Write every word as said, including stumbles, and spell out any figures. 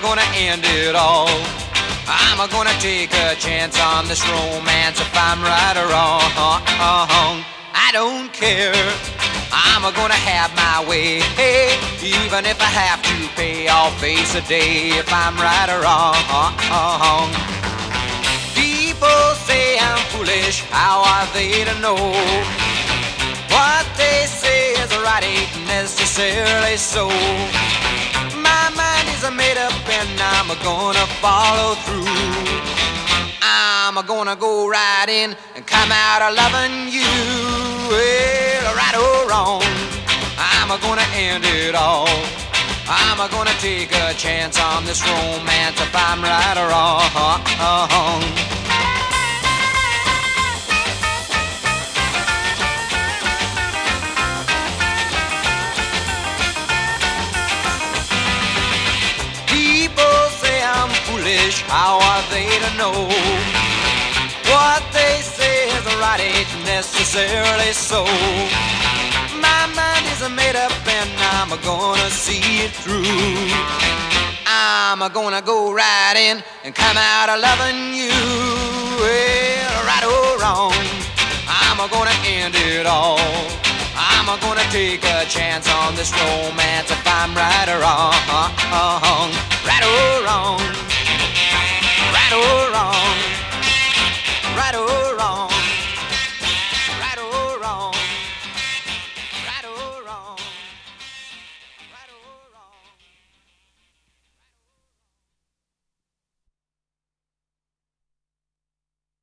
gonna end it all. I'm gonna take a chance on this romance if I'm right or wrong. I don't care. I'm gonna have my way, hey, even if I have to pay, I'll face a day if I'm right or wrong. People say I'm foolish, how are they to know? What they say is right ain't necessarily so. My mind is made up and I'm gonna follow through. I'm gonna go right in and come out of loving you. Well, right or wrong, I'm gonna end it all. I'm gonna take a chance on this romance if I'm right or wrong. How are they to know? What they say is right ain't necessarily so. My mind is made up and I'm gonna see it through. I'm gonna go right in and come out of loving you. Well, right or wrong, I'm gonna end it all. I'm gonna take a chance on this romance if I'm right or wrong. Right or wrong, right or wrong.